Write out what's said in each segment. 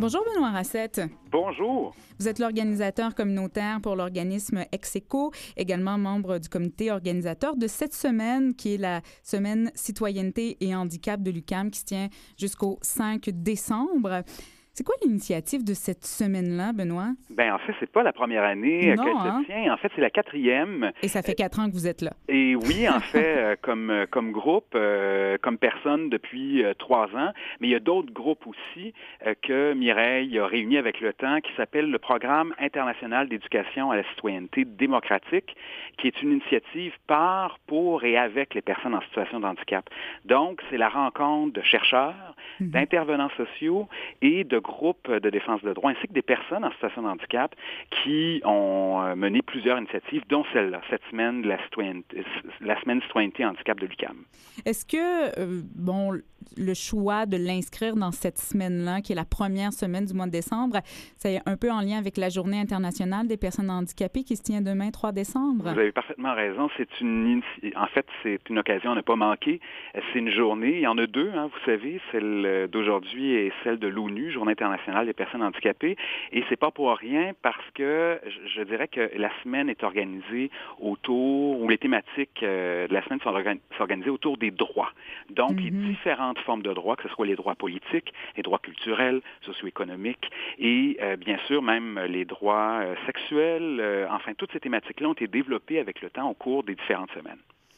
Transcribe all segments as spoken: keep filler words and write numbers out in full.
Bonjour Benoît Racette. Bonjour. Vous êtes l'organisateur communautaire pour l'organisme Execo, également membre du comité organisateur de cette semaine qui est la semaine Citoyenneté et handicap de l'U Q A M qui se tient jusqu'au cinq décembre. C'est quoi l'initiative de cette semaine-là, Benoît? Bien, en fait, c'est pas la première année non, qu'elle hein? se tient. En fait, c'est la quatrième. Et ça fait quatre ans que vous êtes là. Et oui, en fait, comme comme groupe, euh, comme personne depuis euh, trois ans. Mais il y a d'autres groupes aussi euh, que Mireille a réunis avec le temps, qui s'appelle le Programme international d'éducation à la citoyenneté démocratique, qui est une initiative par, pour et avec les personnes en situation de handicap. Donc, c'est la rencontre de chercheurs, mm-hmm. d'intervenants sociaux et de groupes de défense de droits, ainsi que des personnes en situation de handicap qui ont mené plusieurs initiatives, dont celle-là, cette semaine, la, citoyenneté, la semaine citoyenneté et handicap de l'U Q A M. Est-ce que, euh, bon, le choix de l'inscrire dans cette semaine-là, qui est la première semaine du mois de décembre, c'est un peu en lien avec la Journée internationale des personnes handicapées qui se tient demain, trois décembre? Vous avez parfaitement raison. C'est une, en fait, c'est une occasion à ne pas manquer. C'est une journée. Il y en a deux, hein, vous savez, celle d'aujourd'hui et celle de l'ONU, Journée internationale des personnes handicapées. Et c'est pas pour rien parce que je dirais que la semaine est organisée autour, ou les thématiques de la semaine sont organisées autour des droits. Donc, mm-hmm. les différentes formes de droits, que ce soit les droits politiques, les droits culturels, socio-économiques et euh, bien sûr même les droits euh, sexuels. Euh, enfin, toutes ces thématiques-là ont été développées avec le temps au cours des différentes semaines.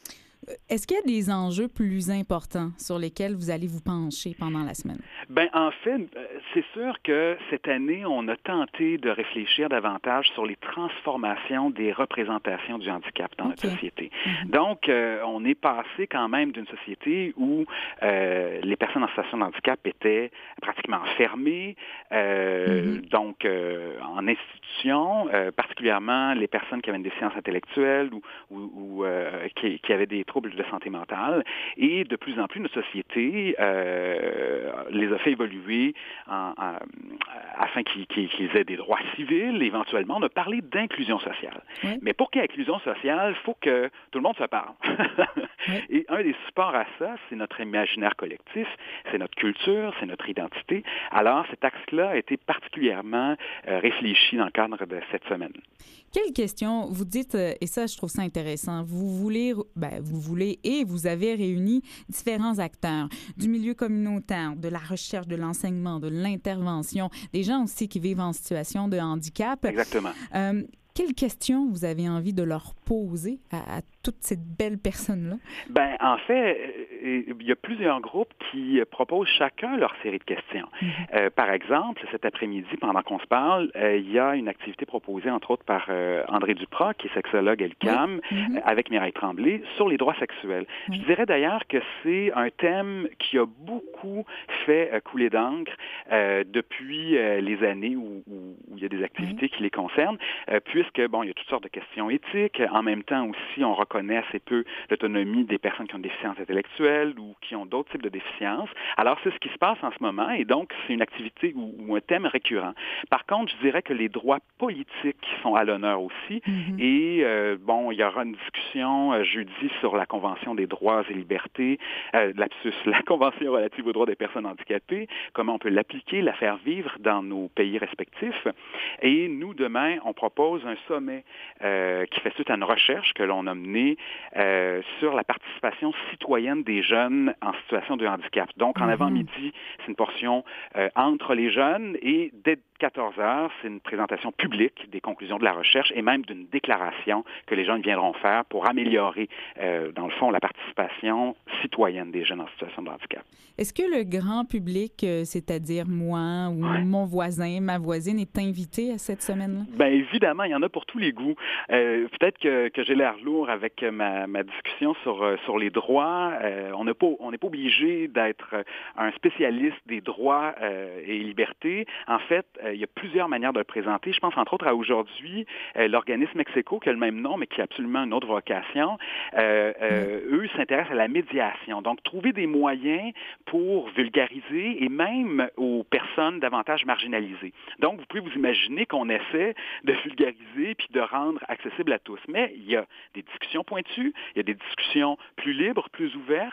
Est-ce qu'il y a des enjeux plus importants sur lesquels vous allez vous pencher pendant la semaine? Bien, en fait, c'est sûr que cette année, on a tenté de réfléchir davantage sur les transformations des représentations du handicap dans okay. notre société. Mm-hmm. Donc, euh, on est passé quand même d'une société où euh, les personnes en situation de handicap étaient pratiquement enfermées, euh, mm-hmm. donc euh, en institution, euh, particulièrement les personnes qui avaient une déficience intellectuelle ou, ou, ou euh, qui, qui avaient des troubles de santé mentale. Et de plus en plus, notre société euh, les a fait évoluer en, en, afin qu'ils, qu'ils aient des droits civils. Éventuellement, on a parlé d'inclusion sociale. Oui. Mais pour qu'il y ait inclusion sociale, il faut que tout le monde se parle. Oui. Et un des supports à ça, c'est notre imaginaire collectif, c'est notre culture, c'est notre identité. Alors, cet axe-là a été particulièrement euh, réfléchi dans le cadre de cette semaine. Quelle question, vous dites, et ça, je trouve ça intéressant, vous voulez, ben, vous voulez et vous avez réuni différents acteurs du milieu communautaire, de la recherche, de l'enseignement, de l'intervention, des gens aussi qui vivent en situation de handicap. Exactement. Euh, Quelles questions vous avez envie de leur poser à, à toutes ces belles personnes-là? Bien, en fait, il y a plusieurs groupes qui proposent chacun leur série de questions. Mm-hmm. Euh, par exemple, cet après-midi, pendant qu'on se parle, euh, il y a une activité proposée, entre autres, par euh, André Duprat, qui est sexologue à l'U Q A M, oui. mm-hmm. euh, avec Mireille Tremblay, sur les droits sexuels. Mm-hmm. Je dirais d'ailleurs que c'est un thème qui a beaucoup fait euh, couler d'encre euh, depuis euh, les années où, où, où il y a des activités mm-hmm. qui les concernent, euh, puisque, bon, il y a toutes sortes de questions éthiques. En même temps aussi, on reconnaît assez peu l'autonomie des personnes qui ont des déficiences intellectuelles ou qui ont d'autres types de déficiences. Alors, c'est ce qui se passe en ce moment et donc, c'est une activité ou, ou un thème récurrent. Par contre, je dirais que les droits politiques sont à l'honneur aussi mm-hmm. et, euh, bon, il y aura une discussion euh, jeudi sur la Convention des droits et libertés, euh, lapsus, la Convention relative aux droits des personnes handicapées, comment on peut l'appliquer, la faire vivre dans nos pays respectifs. Et nous, demain, on propose un sommet euh, qui fait suite à une recherche que l'on a menée Euh, sur la participation citoyenne des jeunes en situation de handicap. Donc, en mm-hmm. avant-midi, c'est une portion euh, entre les jeunes et dès quatorze heures, c'est une présentation publique des conclusions de la recherche et même d'une déclaration que les jeunes viendront faire pour améliorer, euh, dans le fond, la participation citoyenne des jeunes en situation de handicap. Est-ce que le grand public, euh, c'est-à-dire moi ou ouais. mon voisin, ma voisine, est invité à cette semaine-là? Bien, évidemment, il y en a pour tous les goûts. Euh, peut-être que, que j'ai l'air lourd avec ma, ma discussion sur, sur les droits. Euh, on n'est pas, on n'est pas obligé d'être un spécialiste des droits euh, et libertés. En fait, euh, il y a plusieurs manières de le présenter. Je pense entre autres à aujourd'hui, euh, l'organisme Execo, qui a le même nom, mais qui a absolument une autre vocation. Euh, euh, mmh. Eux s'intéressent à la médiation. Donc, trouver des moyens pour vulgariser et même aux personnes davantage marginalisées. Donc, vous pouvez vous imaginer qu'on essaie de vulgariser puis de rendre accessible à tous. Mais il y a des discussions pointues, il y a des discussions plus libres, plus ouvertes,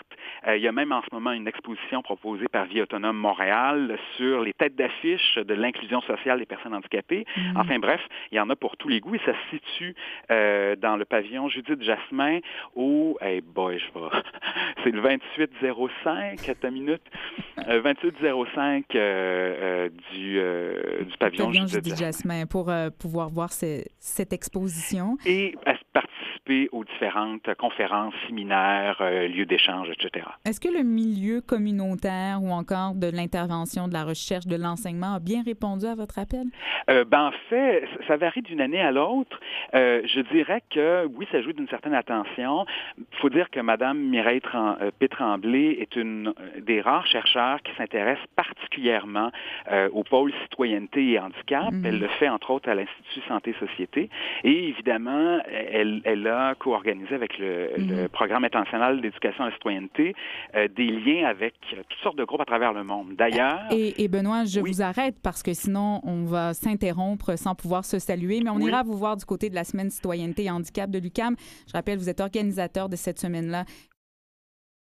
ouverte. Euh, il y a même en ce moment une exposition proposée par Vie Autonome Montréal sur les têtes d'affiche de l'inclusion sociale des personnes handicapées. Mmh. Enfin bref, il y en a pour tous les goûts et ça se situe euh, dans le pavillon Judith Jasmin au... Hey boy, je vais... C'est le vingt-huit zéro cinq, à ta minute. Euh, vingt-huit zéro cinq euh, euh, du, euh, du pavillon, pavillon Judith, Judith Jasmin, Jasmin pour euh, pouvoir voir ce, cette exposition. Et à participer aux différentes conférences, séminaires, euh, lieux d'échange, et cetera. Est-ce que le milieu communautaire ou encore de l'intervention, de la recherche, de l'enseignement a bien répondu à votre appel? Euh, ben, en fait, ça varie d'une année à l'autre. Euh, je dirais que, oui, ça joue d'une certaine attention. Il faut dire que Mme Mireille euh, Pétremblay est une des rares chercheurs qui s'intéresse particulièrement euh, au pôle citoyenneté et handicap. Mm-hmm. Elle le fait, entre autres, à l'Institut Santé-Société. Et évidemment, elle, elle a co-organisé avec le, mm-hmm. le Programme international d'éducation à la citoyenneté euh, des liens avec toutes sortes de groupes à travers le monde. D'ailleurs... Et, et Benoît, je oui. vous arrête parce que sinon, on va s'interrompre sans pouvoir se saluer, mais on oui. ira vous voir du côté de la Semaine citoyenneté et handicap de l'U Q A M. Je rappelle, vous êtes organisateur de cette semaine-là